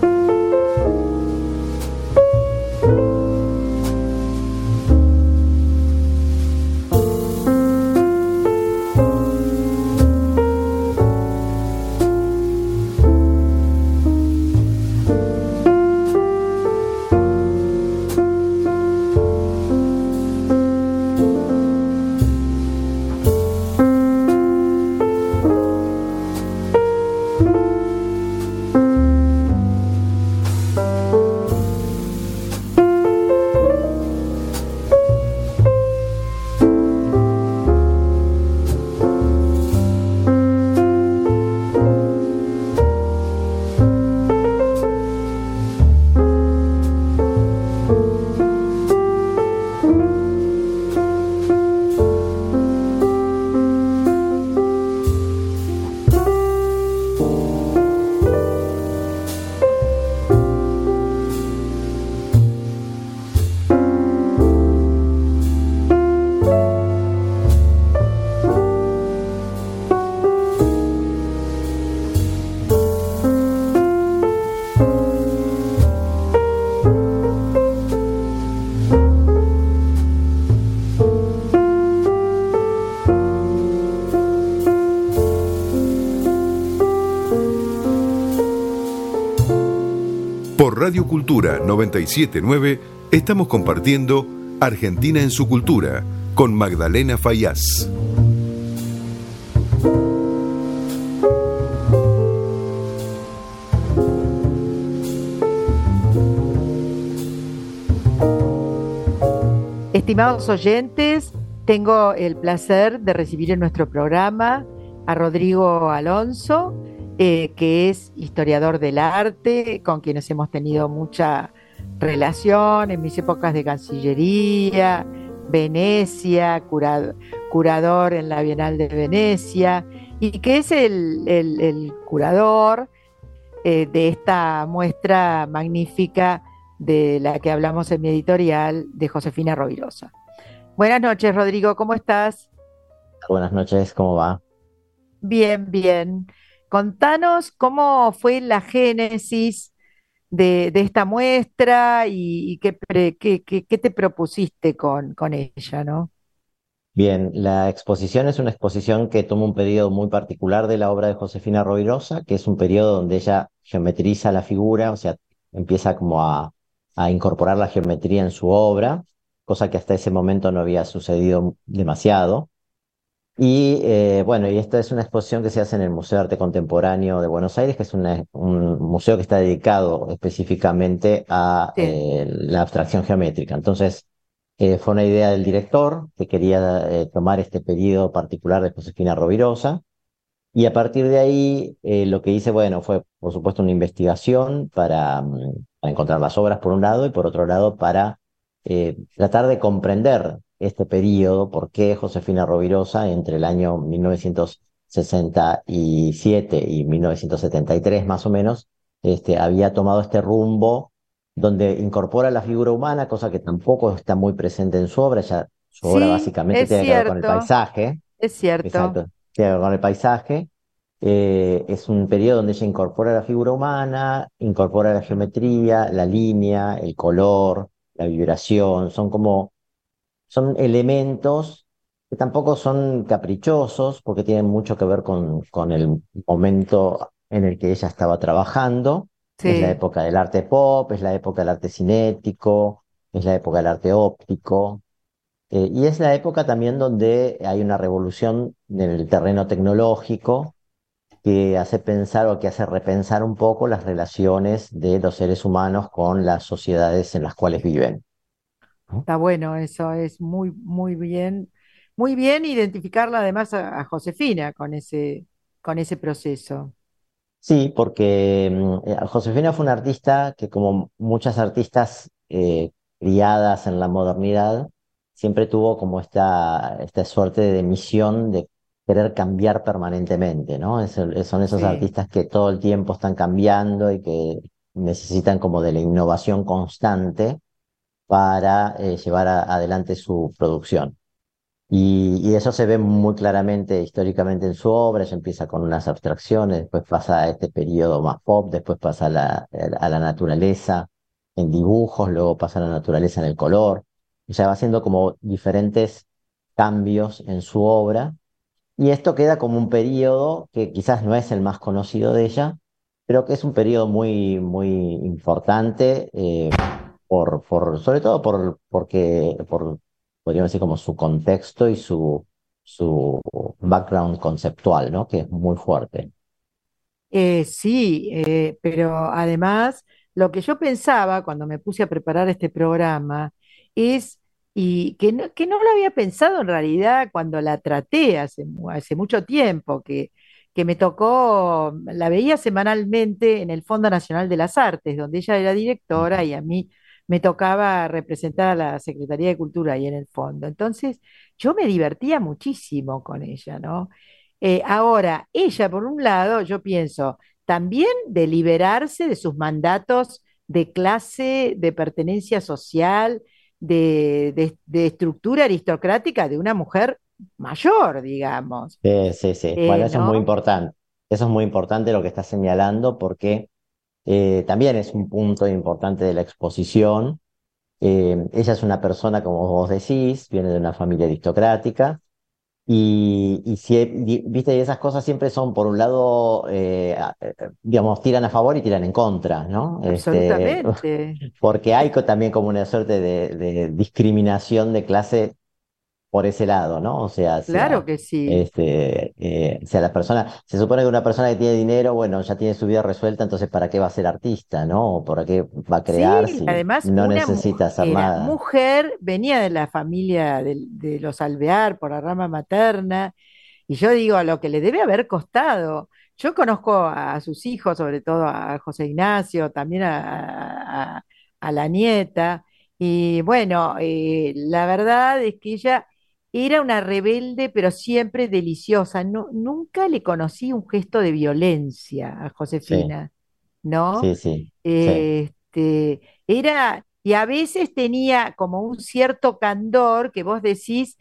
Speaker 1: Por Radio Cultura noventa y siete punto nueve estamos compartiendo Argentina en su cultura con Magdalena Fayaz.
Speaker 2: Estimados oyentes, tengo el placer de recibir en nuestro programa a Rodrigo Alonso, eh, que es historiador del arte, con quienes hemos tenido mucha relación en mis épocas de Cancillería, Venecia, curado- curador en la Bienal de Venecia y que es el, el- el curador eh, de esta muestra magnífica de la que hablamos en mi editorial de Josefina Rovirosa. Buenas noches, Rodrigo, ¿cómo estás?
Speaker 5: Buenas noches, ¿cómo va?
Speaker 2: Bien, bien. Contanos cómo fue la génesis de, de esta muestra y, y qué, pre- qué- qué- qué te propusiste con, con ella, ¿no?
Speaker 5: Bien, la exposición es una exposición que toma un periodo muy particular de la obra de Josefina Rovirosa, que es un periodo donde ella geometriza la figura, o sea, empieza como a, a incorporar la geometría en su obra, cosa que hasta ese momento no había sucedido demasiado. Y eh, bueno, y esta es una exposición que se hace en el Museo de Arte Contemporáneo de Buenos Aires, que es una- un museo que está dedicado específicamente a
Speaker 2: Sí,
Speaker 5: eh, la abstracción geométrica. Entonces, eh, fue una idea del director que quería eh, tomar este periodo particular de Josefina Rovirosa. Y a partir de ahí, eh, lo que hice, bueno, fue por supuesto una investigación para, mm, para encontrar las obras por un lado y por otro lado para eh, tratar de comprender este periodo, por qué Josefina Rovirosa entre el año mil novecientos sesenta y siete y mil novecientos setenta y tres más o menos, este, había tomado este rumbo donde incorpora la figura humana, cosa que tampoco está muy presente en su obra. Ya, su obra
Speaker 2: sí,
Speaker 5: básicamente
Speaker 2: es
Speaker 5: tiene que ver con el
Speaker 2: cierto,
Speaker 5: paisaje.
Speaker 2: es cierto.
Speaker 5: Exacto, tiene que ver con el paisaje. Eh, es un periodo donde ella incorpora la figura humana, incorpora la geometría, la línea, el color, la vibración. Son como, son elementos que tampoco son caprichosos porque tienen mucho que ver con, con el momento en el que ella estaba trabajando. Es la
Speaker 2: Sí.
Speaker 5: época del arte pop, es la época del arte cinético, es la época del arte óptico. Eh, y es la época también donde hay una revolución en el terreno tecnológico que hace pensar o que hace repensar un poco las relaciones de los seres humanos con las sociedades en las cuales viven, ¿no?
Speaker 2: Está bueno, eso es muy, muy bien, muy bien identificarla además a, a Josefina con ese, con ese proceso.
Speaker 5: Sí, porque mm, eh, Josefina fue una artista que, como muchas artistas eh, criadas en la modernidad, siempre tuvo como esta, esta suerte de misión de querer cambiar permanentemente, ¿no? Es el- son esos
Speaker 2: Sí.
Speaker 5: artistas que todo el tiempo están cambiando y que necesitan como de la innovación constante para eh, llevar a- adelante su producción. Y, y eso se ve muy claramente históricamente en su obra. Ella empieza con unas abstracciones, después pasa a este periodo más pop, después pasa a la, a la naturaleza en dibujos, luego pasa a la naturaleza en el color. O sea, va haciendo como diferentes cambios en su obra. Y esto queda como un periodo que quizás no es el más conocido de ella, pero que es un periodo muy, muy importante, eh, por, por, sobre todo por, porque, por, podríamos decir, como su contexto y su, su background conceptual, ¿no? Que es muy fuerte.
Speaker 2: Eh, sí, eh, pero además lo que yo pensaba cuando me puse a preparar este programa es, y que no, que no lo había pensado en realidad cuando la traté hace, mu- hace mucho tiempo, que, que me tocó, la veía semanalmente en el Fondo Nacional de las Artes, donde ella era directora y a mí me tocaba representar a la Secretaría de Cultura ahí en el fondo. Entonces, yo me divertía muchísimo con ella, ¿no? Eh, ahora, ella, por un lado, yo pienso, también de liberarse de sus mandatos de clase, de pertenencia social, de, de- de estructura aristocrática de una mujer mayor, digamos,
Speaker 5: Sí, sí, sí. Bueno,
Speaker 2: eh,
Speaker 5: eso es muy
Speaker 2: ¿no?
Speaker 5: importante. Eso es muy importante lo que está señalando porque eh, también es un punto importante de la exposición. Eh, ella es una persona, como vos decís, viene de una familia aristocrática. Y, y si, di- viste, y esas cosas siempre son, por un lado, eh, a- eh, digamos, tiran a favor y tiran en contra, ¿no? Este,
Speaker 2: Absolutamente.
Speaker 5: porque hay co- también como una suerte de, de discriminación de clase por ese lado, ¿no? O sea,
Speaker 2: Claro
Speaker 5: hacia,
Speaker 2: que sí.
Speaker 5: este, eh, hacia la persona, se supone que una persona que tiene dinero, bueno, ya tiene su vida resuelta, entonces ¿para qué va a ser artista, ¿no? ¿O para qué va a crear
Speaker 2: Sí,
Speaker 5: si
Speaker 2: además
Speaker 5: no
Speaker 2: una mu-
Speaker 5: necesita hacer
Speaker 2: era
Speaker 5: nada?
Speaker 2: mujer, venía de la familia del- de, los Alvear por la rama materna, y yo digo, a lo que le debe haber costado. Yo conozco a sus hijos, sobre todo a José Ignacio, también a, a- a la nieta, y bueno, eh, la verdad es que ella era una rebelde, pero siempre deliciosa. No, nunca le conocí un gesto de violencia a
Speaker 5: Sí,
Speaker 2: Josefina, ¿no?
Speaker 5: sí, sí, sí.
Speaker 2: Este, era, y a veces tenía como un cierto candor que vos decís,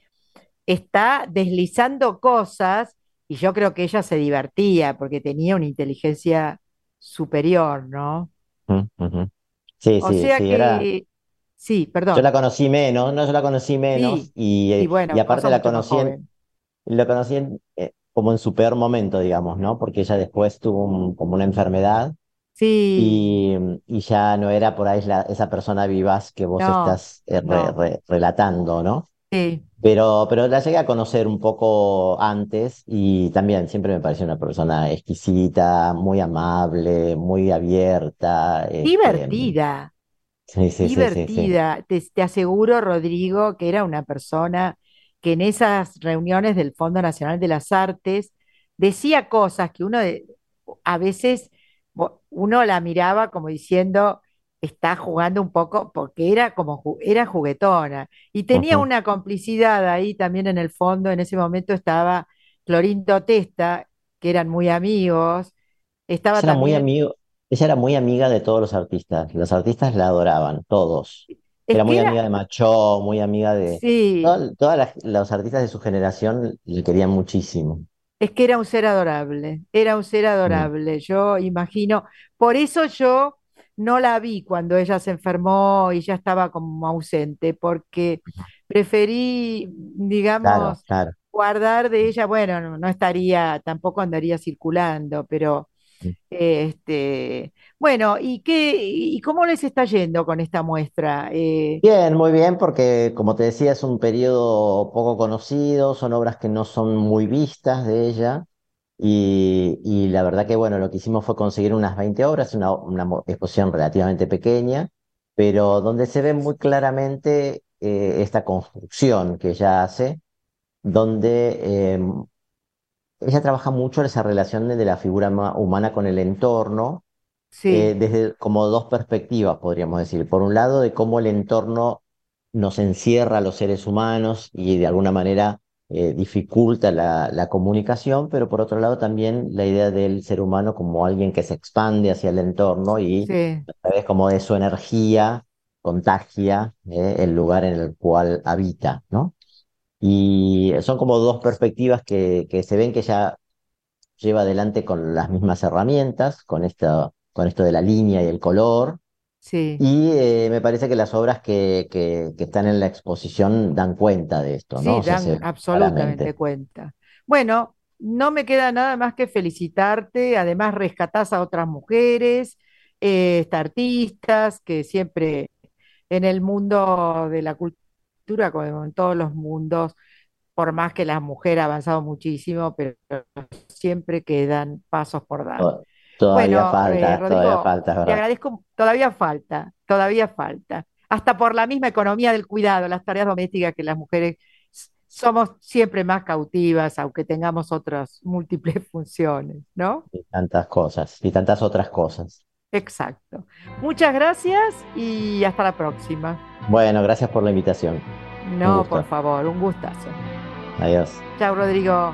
Speaker 2: está deslizando cosas, y yo creo que ella se divertía porque tenía una inteligencia superior, ¿no?
Speaker 5: Mm, ujú. Sí,
Speaker 2: O
Speaker 5: sí,
Speaker 2: sea
Speaker 5: sí, era.
Speaker 2: que, sí,
Speaker 5: Yo la
Speaker 2: perdón,
Speaker 5: conocí menos, no, yo la conocí menos
Speaker 2: sí,
Speaker 5: y,
Speaker 2: y
Speaker 5: eh, y
Speaker 2: bueno, vos
Speaker 5: aparte
Speaker 2: sos
Speaker 5: la
Speaker 2: mucho más
Speaker 5: conocí en,
Speaker 2: joven.
Speaker 5: la conocí en, eh, como en su peor momento, digamos, ¿no? Porque ella después tuvo un- como una enfermedad
Speaker 2: Sí,
Speaker 5: y, y ya no era por ahí la- esa persona vivaz que vos
Speaker 2: no,
Speaker 5: estás eh, re-
Speaker 2: no,
Speaker 5: re- relatando, ¿no?
Speaker 2: sí.
Speaker 5: Pero, pero la llegué a conocer un poco antes y también siempre me pareció una persona exquisita, muy amable, muy abierta. Este,
Speaker 2: Divertida,
Speaker 5: sí, sí, sí, sí, sí.
Speaker 2: divertida. Te, te aseguro, Rodrigo, que era una persona que en esas reuniones del Fondo Nacional de las Artes decía cosas que uno de- a veces bo- uno la miraba como diciendo, está jugando un poco, porque era como ju- era juguetona. Y tenía
Speaker 5: Ujú.
Speaker 2: una complicidad ahí también en el fondo. En ese momento estaba Clorinto Testa, que eran muy amigos.
Speaker 5: Ella
Speaker 2: Estaba
Speaker 5: era muy
Speaker 2: también,
Speaker 5: amigo, ella era muy amiga de todos los artistas. Los artistas la adoraban, todos.
Speaker 2: es
Speaker 5: Era
Speaker 2: que
Speaker 5: muy
Speaker 2: era,
Speaker 5: amiga de Machó, muy amiga de
Speaker 2: sí.
Speaker 5: todas todas las- los artistas de su generación le querían muchísimo.
Speaker 2: Es que era un ser adorable, era un ser
Speaker 5: Mm.
Speaker 2: adorable. Yo imagino, por eso yo no la vi cuando ella se enfermó y ya estaba como ausente, porque preferí,
Speaker 5: Claro,
Speaker 2: digamos,
Speaker 5: claro.
Speaker 2: guardar de ella, bueno, no, no estaría, tampoco andaría circulando, pero eh, este, bueno, ¿y qué, y cómo les está yendo con esta muestra? Eh,
Speaker 5: Bien, muy bien, porque como te decía, es un periodo poco conocido, son obras que no son muy vistas de ella, y, y la verdad que bueno, lo que hicimos fue conseguir unas veinte obras, una, una mo- exposición relativamente pequeña, pero donde se ve muy claramente eh, esta construcción que ella hace, donde eh, ella trabaja mucho esa relación de la figura ma- humana con el entorno
Speaker 2: sí,
Speaker 5: eh, desde como dos perspectivas, podríamos decir. Por un lado, de cómo el entorno nos encierra a los seres humanos y de alguna manera eh, dificulta la, la comunicación, pero por otro lado también la idea del ser humano como alguien que se expande hacia el entorno y
Speaker 2: sí,
Speaker 5: a través como de su energía contagia eh, el lugar en el cual habita, ¿no? Y son como dos perspectivas que, que se ven que ya lleva adelante con las mismas herramientas, con esto, con esto de la línea y el color.
Speaker 2: sí.
Speaker 5: Y eh, me parece que las obras que, que, que están en la exposición dan cuenta de esto, ¿no?
Speaker 2: Sí,
Speaker 5: O sea, se
Speaker 2: dan
Speaker 5: ve
Speaker 2: absolutamente
Speaker 5: claramente.
Speaker 2: cuenta. Bueno, no me queda nada más que felicitarte. Además, rescatás a otras mujeres, eh, este, artistas que siempre en el mundo de la cultura, como en todos los mundos, por más que la mujer ha avanzado muchísimo, pero siempre quedan pasos por dar.
Speaker 5: To- Todavía
Speaker 2: Bueno, eh,
Speaker 5: falta, todavía
Speaker 2: Rodrigo,
Speaker 5: falta, es
Speaker 2: te
Speaker 5: verdad.
Speaker 2: agradezco, todavía falta, todavía falta. Hasta por la misma economía del cuidado, las tareas domésticas que las mujeres s- somos siempre más cautivas, aunque tengamos otras múltiples funciones, ¿no?
Speaker 5: Y tantas cosas, y tantas otras cosas.
Speaker 2: Exacto. Muchas gracias y hasta la próxima.
Speaker 5: Bueno, gracias por la invitación. Un
Speaker 2: No, por
Speaker 5: gusto.
Speaker 2: favor, un gustazo.
Speaker 5: Adiós.
Speaker 2: Chao, Rodrigo.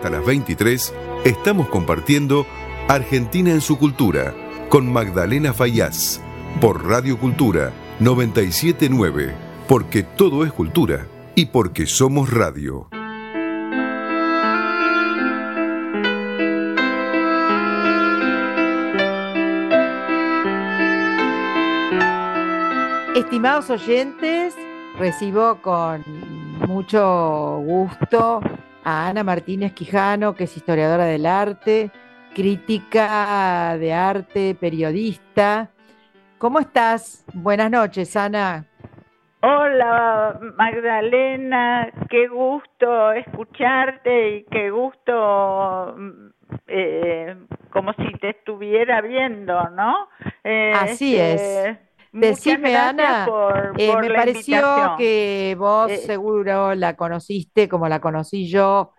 Speaker 1: a las veintitrés estamos compartiendo Argentina en su cultura con Magdalena Fayaz por Radio Cultura noventa y siete punto nueve, porque todo es cultura y porque somos radio.
Speaker 2: Estimados oyentes, recibo con mucho gusto a Ana Martínez Quijano, que es historiadora del arte, crítica de arte, periodista. ¿Cómo estás? Buenas noches, Ana.
Speaker 6: Hola, Magdalena, qué gusto escucharte y qué gusto, eh, como si te estuviera viendo, ¿no?
Speaker 2: Eh, Así
Speaker 6: este,
Speaker 2: es. Decime, Ana,
Speaker 6: por,
Speaker 2: eh,
Speaker 6: por
Speaker 2: me
Speaker 6: la
Speaker 2: pareció
Speaker 6: invitación.
Speaker 2: que vos
Speaker 6: Eh,
Speaker 2: seguro la conociste como la conocí yo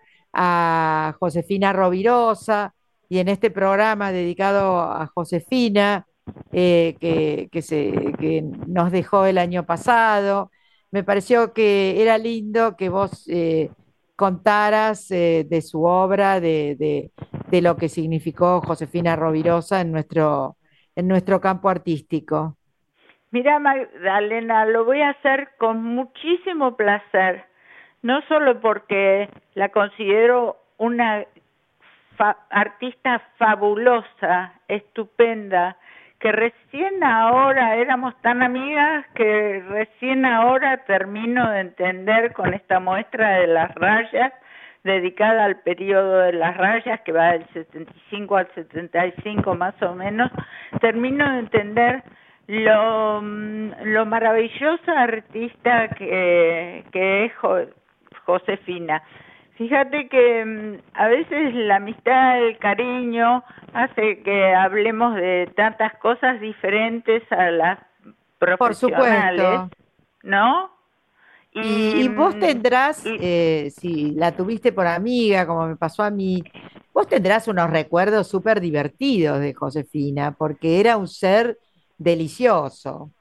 Speaker 2: a Josefina Rovirosa, y en este programa dedicado a Josefina, eh, que, que, se, que nos dejó el año pasado, me pareció que era lindo que vos eh, contaras eh, de su obra, de, de, de lo que significó Josefina Rovirosa en nuestro, en nuestro campo artístico.
Speaker 6: Mira, Magdalena, lo voy a hacer con muchísimo placer, no solo porque la considero una fa- artista fabulosa, estupenda, que recién ahora éramos tan amigas que recién ahora termino de entender con esta muestra de las rayas, dedicada al periodo de las rayas, que va del setenta y cinco al setenta y cinco más o menos, termino de entender lo, lo maravillosa artista que, que es Jo- Josefina. Fíjate que a veces la amistad, el cariño, hace que hablemos de tantas cosas diferentes a las profesionales,
Speaker 2: por supuesto,
Speaker 6: ¿no?
Speaker 2: Y, y vos tendrás,
Speaker 6: y,
Speaker 2: eh, si la tuviste por amiga, como me pasó a mí, vos tendrás unos recuerdos súper divertidos de Josefina, porque era un ser delicioso.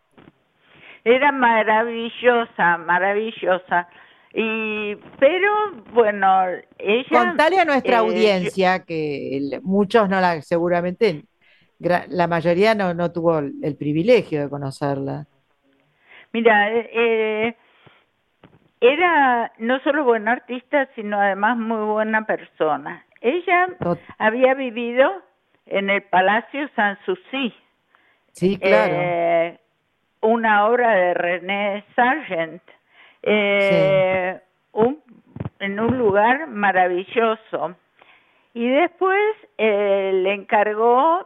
Speaker 6: Era maravillosa, maravillosa. Y, pero, bueno, ella...
Speaker 2: Contale a nuestra
Speaker 6: eh,
Speaker 2: audiencia, yo, que el, muchos no la, seguramente, gra, la mayoría no, no tuvo el, el privilegio de conocerla.
Speaker 6: Mira, eh, era no solo buena artista, sino además muy buena persona. Ella Tot había vivido en el Palacio Sanssouci.
Speaker 2: Sí, claro.
Speaker 6: Eh, una obra de René Sargent, eh, sí. un, en un lugar maravilloso. Y después eh, le encargó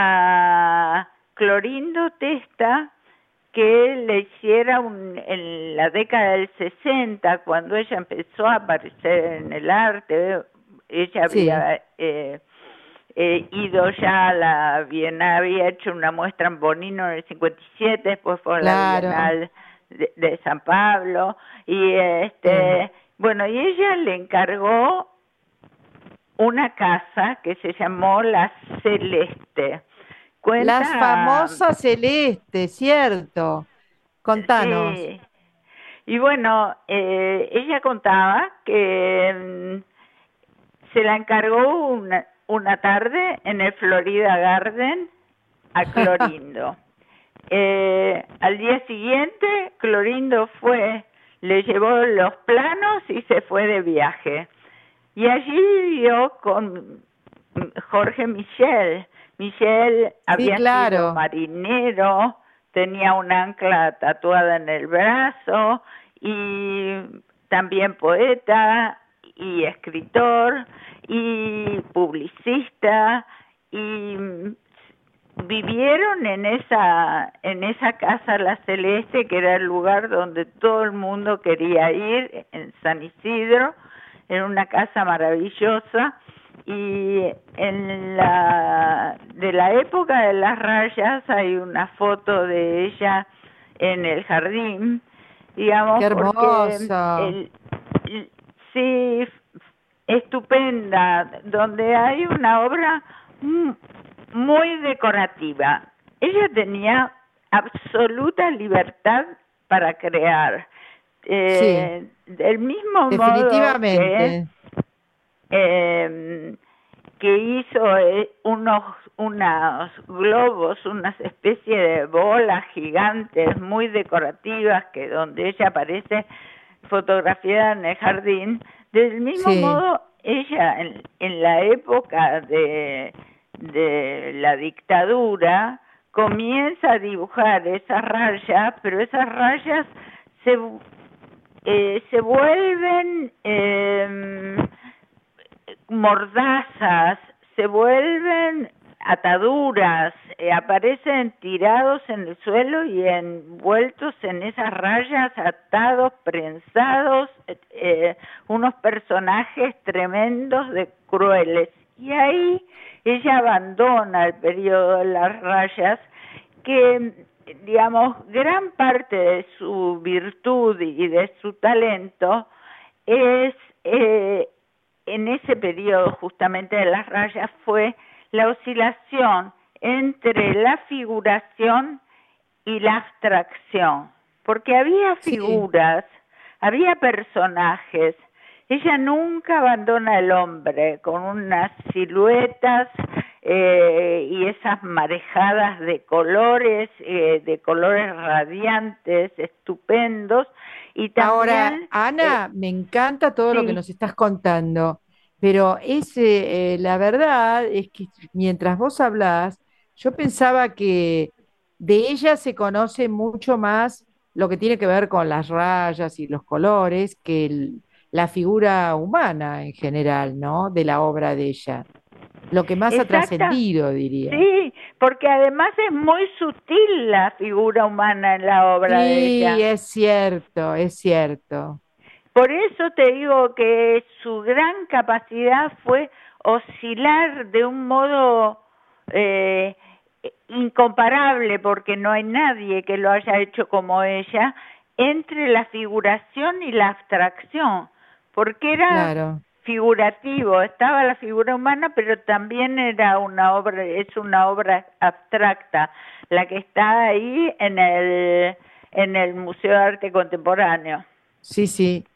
Speaker 6: a Clorindo Testa que le hiciera un, en la década del sesenta, cuando ella empezó a aparecer en el arte, ella
Speaker 2: sí.
Speaker 6: había... Eh, Eh, ido ya a la Bienal, había hecho una muestra en Bonino en el cincuenta y siete, después fue a la
Speaker 2: claro.
Speaker 6: Bienal de, de San Pablo, y este, sí. bueno, y ella le encargó una casa que se llamó La Celeste.
Speaker 2: Cuenta, Las famosas Celeste, cierto. Contanos.
Speaker 6: Sí. Y bueno, eh, ella contaba que mm, se la encargó una una tarde en el Florida Garden a Clorindo. eh, al día siguiente, Clorindo fue, le llevó los planos y se fue de viaje. Y allí vivió con Jorge Michel. Michel había
Speaker 2: sí, claro.
Speaker 6: sido marinero, tenía un ancla tatuada en el brazo y también poeta y escritor y publicista, y vivieron en esa en esa casa La Celeste, que era el lugar donde todo el mundo quería ir, en San Isidro. Era una casa maravillosa, y en la de la época de las rayas hay una foto de ella en el jardín, digamos.
Speaker 2: ¡Qué hermosa!
Speaker 6: Porque el, el, sí, estupenda, donde hay una obra muy decorativa. Ella tenía absoluta libertad para crear. Eh,
Speaker 2: sí,
Speaker 6: del mismo
Speaker 2: definitivamente.
Speaker 6: modo que eh, que hizo eh, unos, unos globos, unas especies de bolas gigantes muy decorativas, que donde ella aparece fotografiada en el jardín. Del mismo
Speaker 2: Sí.
Speaker 6: modo, ella en, en la época de, de la dictadura comienza a dibujar esas rayas, pero esas rayas se, eh, se vuelven eh, mordazas, se vuelven ataduras, eh, aparecen tirados en el suelo y envueltos en esas rayas, atados, prensados, eh, unos personajes tremendos de crueles. Y ahí ella abandona el periodo de las rayas, que, digamos, gran parte de su virtud y de su talento es, eh, en ese periodo justamente de las rayas, fue la oscilación entre la figuración y la abstracción, porque había figuras, sí. había personajes. Ella nunca abandona el hombre con unas siluetas eh, y esas marejadas de colores, eh, de colores radiantes, estupendos. Y también,
Speaker 2: ahora, Ana, eh, me encanta todo sí. lo que nos estás contando. Pero ese, eh, la verdad es que mientras vos hablás, yo pensaba que de ella se conoce mucho más lo que tiene que ver con las rayas y los colores que el, la figura humana en general, ¿no? De la obra de ella. Lo que más Exacto. ha trascendido, diría.
Speaker 6: Sí, porque además es muy sutil la figura humana en la obra
Speaker 2: sí,
Speaker 6: de ella.
Speaker 2: Sí, es cierto, es cierto.
Speaker 6: Por eso te digo que su gran capacidad fue oscilar de un modo eh, incomparable, porque no hay nadie que lo haya hecho como ella, entre la figuración y la abstracción, porque era claro. figurativo, estaba la figura humana, pero también era una obra, es una obra abstracta, la que está ahí en el, en el Museo de Arte Contemporáneo.
Speaker 2: Sí, sí.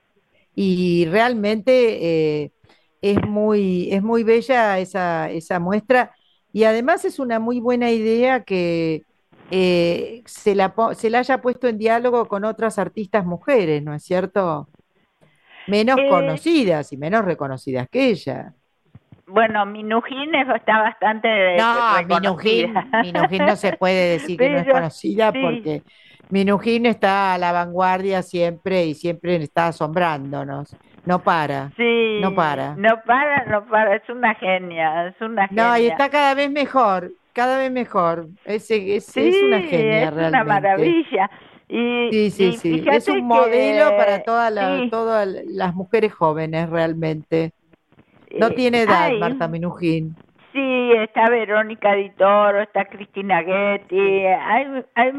Speaker 2: Y realmente eh, es muy es muy bella esa, esa muestra, y además es una muy buena idea que eh, se, la, se la haya puesto en diálogo con otras artistas mujeres, ¿no es cierto? Menos eh, conocidas y menos reconocidas que ella.
Speaker 6: Bueno, Minujín está bastante
Speaker 2: no, Minujín, Minujín no se puede decir Pero, que no es conocida sí. porque Minujín está a la vanguardia siempre y siempre está asombrándonos. No para.
Speaker 6: Sí.
Speaker 2: No para.
Speaker 6: No para, no para. Es una genia, es una genia.
Speaker 2: No, y está cada vez mejor, cada vez mejor. Es, es,
Speaker 6: sí,
Speaker 2: es una genia
Speaker 6: es
Speaker 2: realmente.
Speaker 6: Es una maravilla. Y,
Speaker 2: sí, sí,
Speaker 6: y
Speaker 2: sí. Es un
Speaker 6: que,
Speaker 2: modelo para toda la,
Speaker 6: sí.
Speaker 2: todas las mujeres jóvenes realmente. No tiene edad,
Speaker 6: Ay,
Speaker 2: Marta Minujín.
Speaker 6: Sí, está Verónica Di Toro, está Cristina Ghetti, hay, hay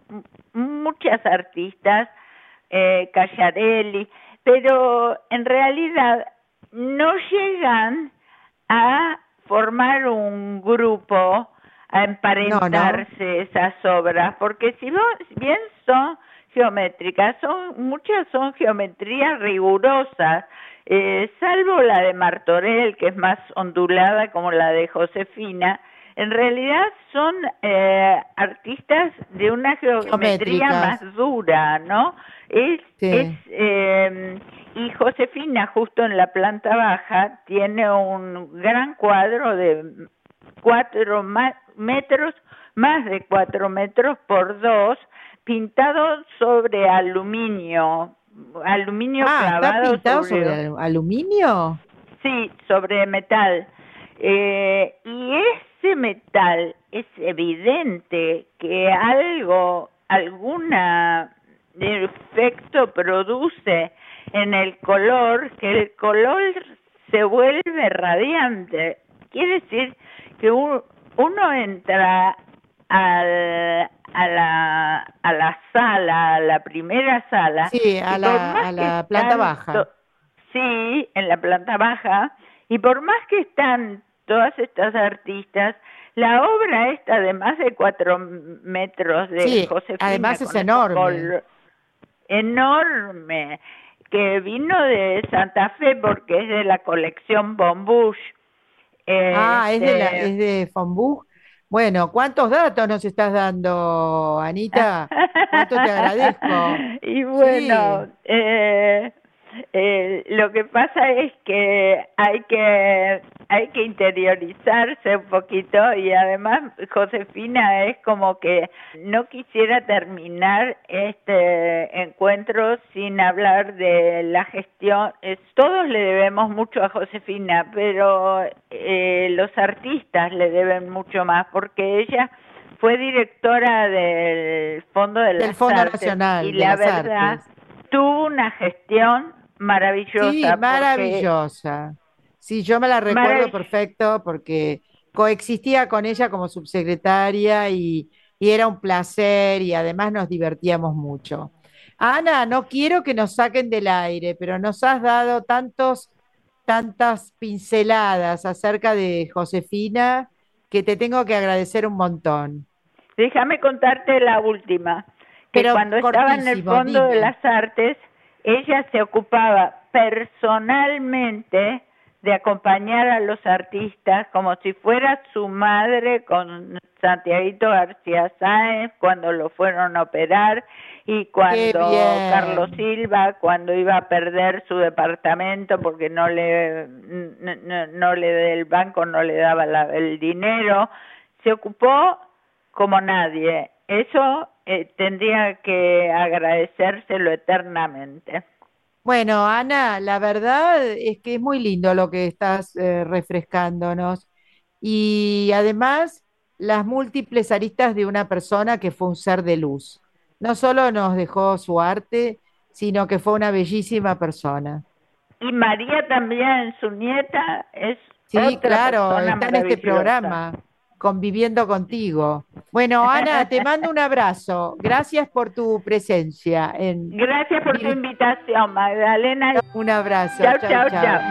Speaker 6: muchas artistas, eh, Callarelli, pero en realidad no llegan a formar un grupo, a emparentarse no, no. esas obras, porque si vos, bien son geométricas, son muchas son geometrías rigurosas, eh, salvo la de Martorell, que es más ondulada como la de Josefina. En realidad son eh, artistas de una geometría más dura, ¿no? Es, sí. es eh, y Josefina, justo en la planta baja, tiene un gran cuadro de cuatro metros, más de cuatro metros por dos, pintado sobre aluminio, aluminio
Speaker 2: ah,
Speaker 6: clavado.
Speaker 2: ¿está pintado
Speaker 6: sobre,
Speaker 2: sobre aluminio?
Speaker 6: Sí, sobre metal. Eh, y ese metal es evidente que algo, alguna efecto produce en el color, que el color se vuelve radiante. Quiere decir que un, uno entra al, a la a la sala, a la primera sala.
Speaker 2: Sí, a la, a la planta baja.
Speaker 6: Sí, en la planta baja. Y por más que están todas estas artistas, la obra esta de más de cuatro metros de
Speaker 2: sí,
Speaker 6: Josefina.
Speaker 2: Además es enorme.
Speaker 6: Enorme. que vino de Santa Fe porque es de la colección Bombush.
Speaker 2: Eh, ah,
Speaker 6: este...
Speaker 2: es de, la, es de Fonbuch. Bueno, ¿cuántos datos nos estás dando, Anita? ¿Cuánto te agradezco?
Speaker 6: Y bueno, sí. eh, eh, lo que pasa es que hay que hay que interiorizarse un poquito, y además Josefina es como que no quisiera terminar este encuentro sin hablar de la gestión. Es, todos le debemos mucho a Josefina, pero eh, los artistas le deben mucho más, porque ella fue directora del Fondo de las
Speaker 2: del Fondo
Speaker 6: Artes
Speaker 2: Nacional
Speaker 6: y
Speaker 2: de
Speaker 6: la
Speaker 2: las
Speaker 6: verdad
Speaker 2: Artes.
Speaker 6: Tuvo una gestión maravillosa.
Speaker 2: Sí, maravillosa. Porque... Sí, yo me la recuerdo Marav- perfecto porque coexistía con ella como subsecretaria y, y era un placer, y además nos divertíamos mucho. Ana, no quiero que nos saquen del aire, pero nos has dado tantos, tantas pinceladas acerca de Josefina que te tengo que agradecer un montón.
Speaker 6: Déjame contarte la última, que pero cuando estaba en el Fondo dime. de las Artes, ella se ocupaba personalmente de acompañar a los artistas como si fuera su madre, con Santiaguito García Sáenz cuando lo fueron a operar, y cuando Carlos Silva, cuando iba a perder su departamento porque no le no, no le el banco no le daba la, el dinero, se ocupó como nadie. Eso eh, tendría que agradecérselo eternamente.
Speaker 2: Bueno, Ana, la verdad es que es muy lindo lo que estás eh, refrescándonos, y además las múltiples aristas de una persona que fue un ser de luz. No solo nos dejó su arte, sino que fue una bellísima persona.
Speaker 6: Y María también, su nieta, es
Speaker 2: sí,
Speaker 6: otra
Speaker 2: claro,
Speaker 6: persona
Speaker 2: está en este programa, conviviendo contigo. Bueno, Ana, te mando un abrazo. Gracias por tu presencia. En...
Speaker 6: Gracias por tu invitación, Magdalena.
Speaker 2: Un abrazo.
Speaker 6: Chao, chao, chao. chao.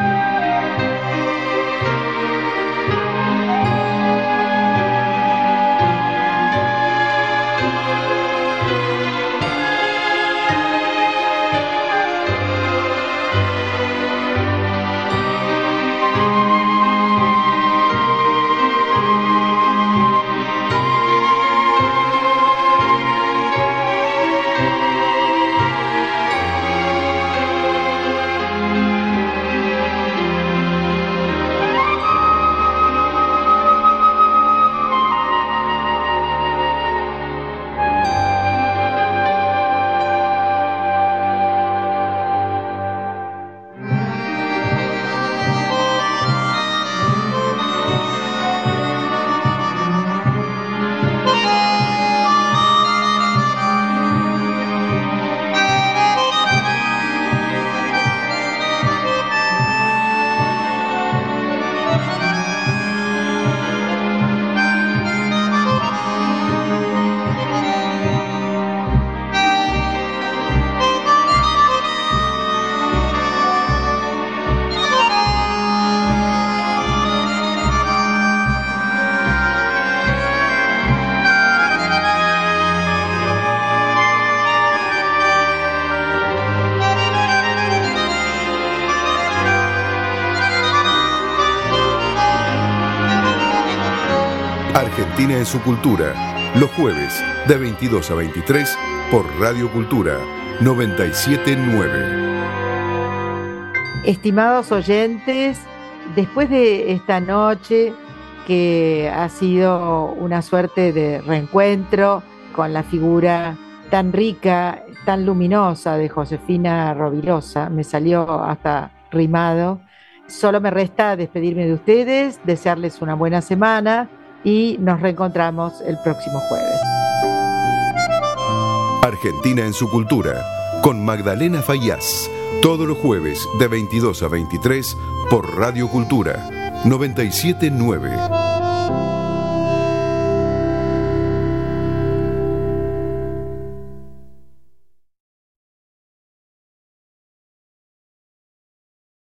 Speaker 1: Argentina en su cultura, los jueves de veintidós a veintitrés por Radio Cultura noventa y siete punto nueve.
Speaker 2: Estimados oyentes, después de esta noche que ha sido una suerte de reencuentro con la figura tan rica, tan luminosa de Josefina Rovirosa, me salió hasta rimado, solo me resta despedirme de ustedes, desearles una buena semana y nos reencontramos el próximo jueves.
Speaker 1: Argentina en su cultura, con Magdalena Fayaz, todos los jueves de veintidós a veintitrés por Radio Cultura noventa y siete punto nueve.